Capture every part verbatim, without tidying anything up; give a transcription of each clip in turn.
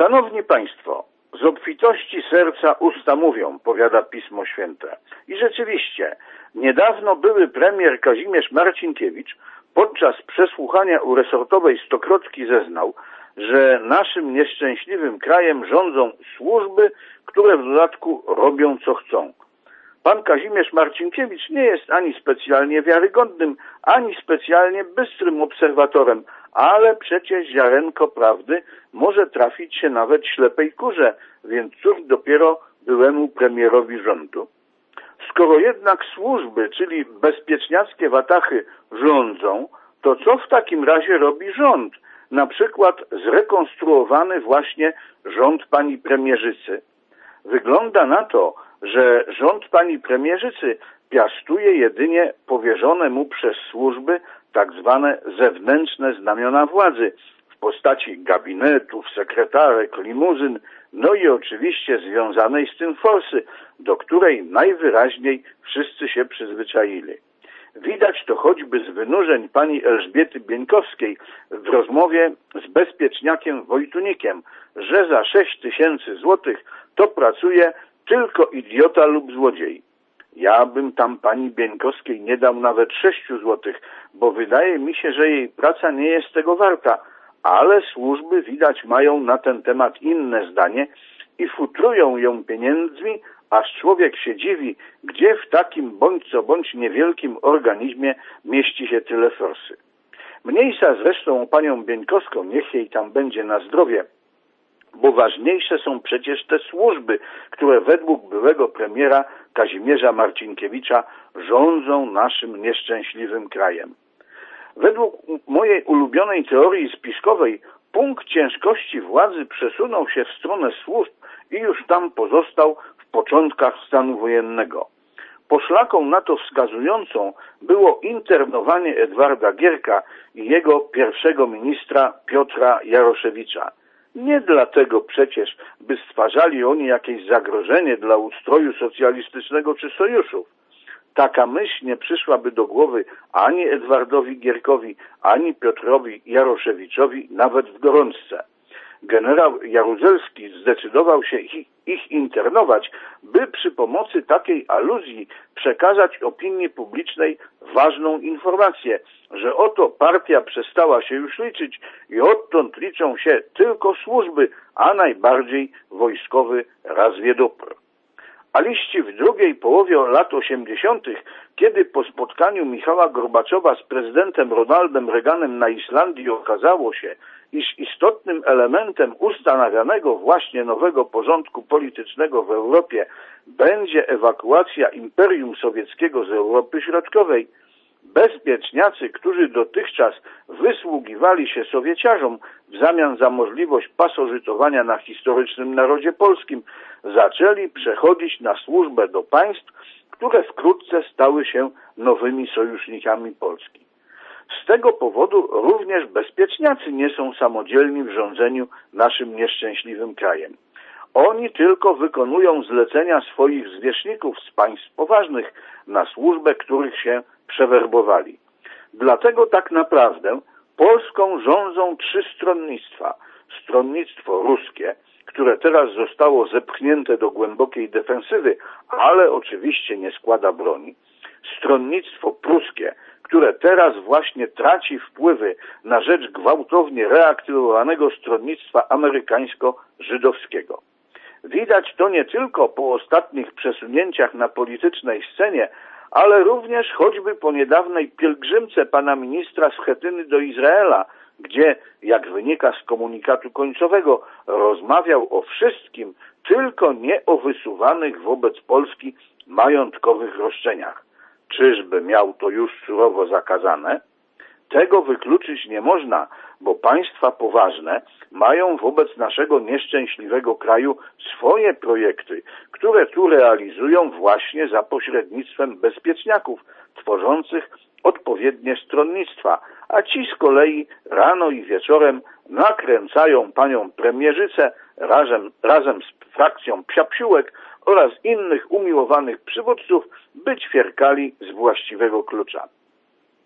Szanowni Państwo, z obfitości serca usta mówią, powiada Pismo Święte. I rzeczywiście, niedawno były premier Kazimierz Marcinkiewicz podczas przesłuchania u resortowej Stokrotki zeznał, że naszym nieszczęśliwym krajem rządzą służby, które w dodatku robią co chcą. Pan Kazimierz Marcinkiewicz nie jest ani specjalnie wiarygodnym, ani specjalnie bystrym obserwatorem, ale przecież ziarenko prawdy może trafić się nawet ślepej kurze, więc cóż dopiero byłemu premierowi rządu. Skoro jednak służby, czyli bezpieczniackie watachy rządzą, to co w takim razie robi rząd? Na przykład zrekonstruowany właśnie rząd pani premierzycy. Wygląda na to, że rząd pani premierzycy piastuje jedynie powierzone mu przez służby tak zwane zewnętrzne znamiona władzy w postaci gabinetów, sekretarek, limuzyn, no i oczywiście związanej z tym forsy, do której najwyraźniej wszyscy się przyzwyczaili. Widać to choćby z wynurzeń pani Elżbiety Bieńkowskiej w rozmowie z bezpieczniakiem Wojtunikiem, że za sześć tysięcy złotych to pracuje tylko idiota lub złodziej. Ja bym tam pani Bieńkowskiej nie dał nawet sześciu złotych, bo wydaje mi się, że jej praca nie jest tego warta, ale służby widać mają na ten temat inne zdanie i futrują ją pieniędzmi, aż człowiek się dziwi, gdzie w takim bądź co bądź niewielkim organizmie mieści się tyle forsy. Mniejsza zresztą o panią Bieńkowską, niech jej tam będzie na zdrowie, bo ważniejsze są przecież te służby, które według byłego premiera Kazimierza Marcinkiewicza rządzą naszym nieszczęśliwym krajem. Według mojej ulubionej teorii spiskowej punkt ciężkości władzy przesunął się w stronę służb i już tam pozostał w początkach stanu wojennego. Poszlaką na to wskazującą było internowanie Edwarda Gierka i jego pierwszego ministra Piotra Jaroszewicza. Nie dlatego przecież, by stwarzali oni jakieś zagrożenie dla ustroju socjalistycznego czy sojuszów. Taka myśl nie przyszłaby do głowy ani Edwardowi Gierkowi, ani Piotrowi Jaroszewiczowi nawet w gorączce. Generał Jaruzelski zdecydował się ich, ich internować, by przy pomocy takiej aluzji przekazać opinii publicznej ważną informację, że oto partia przestała się już liczyć i odtąd liczą się tylko służby, a najbardziej wojskowy razwiedopr. A liści w drugiej połowie lat osiemdziesiątych, kiedy po spotkaniu Michała Gorbaczowa z prezydentem Ronaldem Reaganem na Islandii okazało się, iż istotnym elementem ustanawianego właśnie nowego porządku politycznego w Europie będzie ewakuacja Imperium Sowieckiego z Europy Środkowej, bezpieczniacy, którzy dotychczas wysługiwali się Sowieciarzom w zamian za możliwość pasożytowania na historycznym narodzie polskim, zaczęli przechodzić na służbę do państw, które wkrótce stały się nowymi sojusznikami Polski. Z tego powodu również bezpieczniacy nie są samodzielni w rządzeniu naszym nieszczęśliwym krajem. Oni tylko wykonują zlecenia swoich zwierzchników z państw poważnych, na służbę których się przewerbowali. Dlatego tak naprawdę Polską rządzą trzy stronnictwa. Stronnictwo ruskie, które teraz zostało zepchnięte do głębokiej defensywy, ale oczywiście nie składa broni. Stronnictwo pruskie, które teraz właśnie traci wpływy na rzecz gwałtownie reaktywowanego stronnictwa amerykańsko-żydowskiego. Widać to nie tylko po ostatnich przesunięciach na politycznej scenie, ale również choćby po niedawnej pielgrzymce pana ministra Schetyny do Izraela, gdzie, jak wynika z komunikatu końcowego, rozmawiał o wszystkim, tylko nie o wysuwanych wobec Polski majątkowych roszczeniach. Czyżby miał to już surowo zakazane? Tego wykluczyć nie można, bo państwa poważne mają wobec naszego nieszczęśliwego kraju swoje projekty, które tu realizują właśnie za pośrednictwem bezpieczniaków, tworzących odpowiednie stronnictwa, a ci z kolei rano i wieczorem nakręcają panią premierzycę razem, razem z frakcją psiapsiółek oraz innych umiłowanych przywódców, by ćwierkali z właściwego klucza.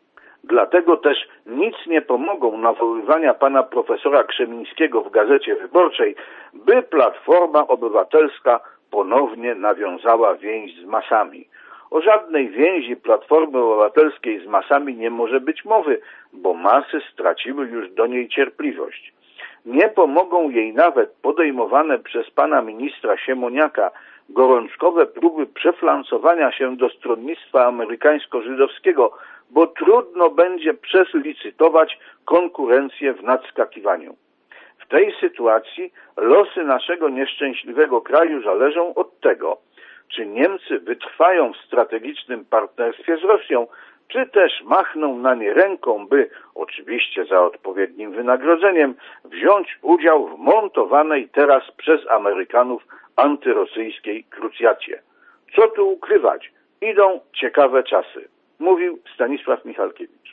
Dlatego też nic nie pomogą nawoływania pana profesora Krzemińskiego w Gazecie Wyborczej, by Platforma Obywatelska ponownie nawiązała więź z masami. O żadnej więzi Platformy Obywatelskiej z masami nie może być mowy, bo masy straciły już do niej cierpliwość. Nie pomogą jej nawet podejmowane przez pana ministra Siemoniaka gorączkowe próby przeflancowania się do stronnictwa amerykańsko-żydowskiego, bo trudno będzie przelicytować konkurencję w nadskakiwaniu. W tej sytuacji losy naszego nieszczęśliwego kraju zależą od tego, czy Niemcy wytrwają w strategicznym partnerstwie z Rosją, czy też machną na nie ręką, by, oczywiście za odpowiednim wynagrodzeniem, wziąć udział w montowanej teraz przez Amerykanów antyrosyjskiej krucjacie. Co tu ukrywać? Idą ciekawe czasy, mówił Stanisław Michalkiewicz.